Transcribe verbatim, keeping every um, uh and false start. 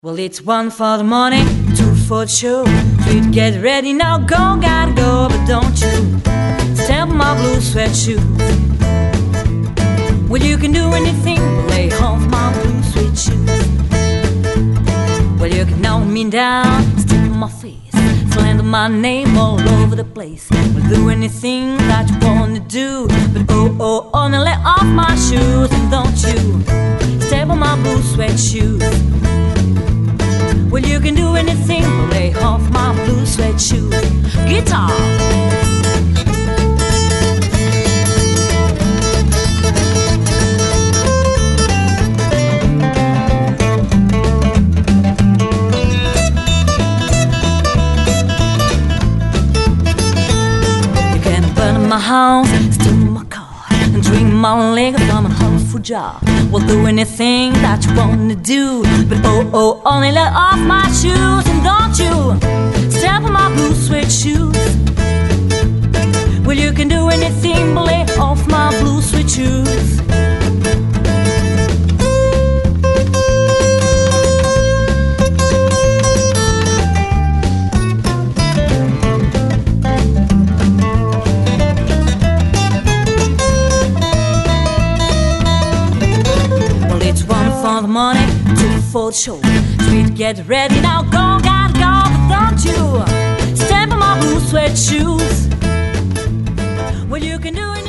Well, it's one for the morning, two for the show. Three to get ready now, go, gotta go. But don't you step on my blue sweat shoes. Well, you can do anything but lay off my blue sweat shoes. Well, you can knock me down, stick on my face, slander my name all over the place. Well, do anything that you wanna do, but oh, oh, oh, now lay off my shoes. And don't you step on my blue sweat shoes. Well, you can do anything but lay off my blue sweat shoes. Guitar. You can burn my house, steal my car, and drink my liquor from an old food jar. We'll do anything that you wanna do, but oh, oh, only let off my shoes. And don't you step on my blue sweat shoes. Well, you can do anything but lay off my blue sweat shoes. For the morning, two for the show. Three to get ready now, go, gotta go. But don't you step on my blue sweat shoes. Well, you can do it.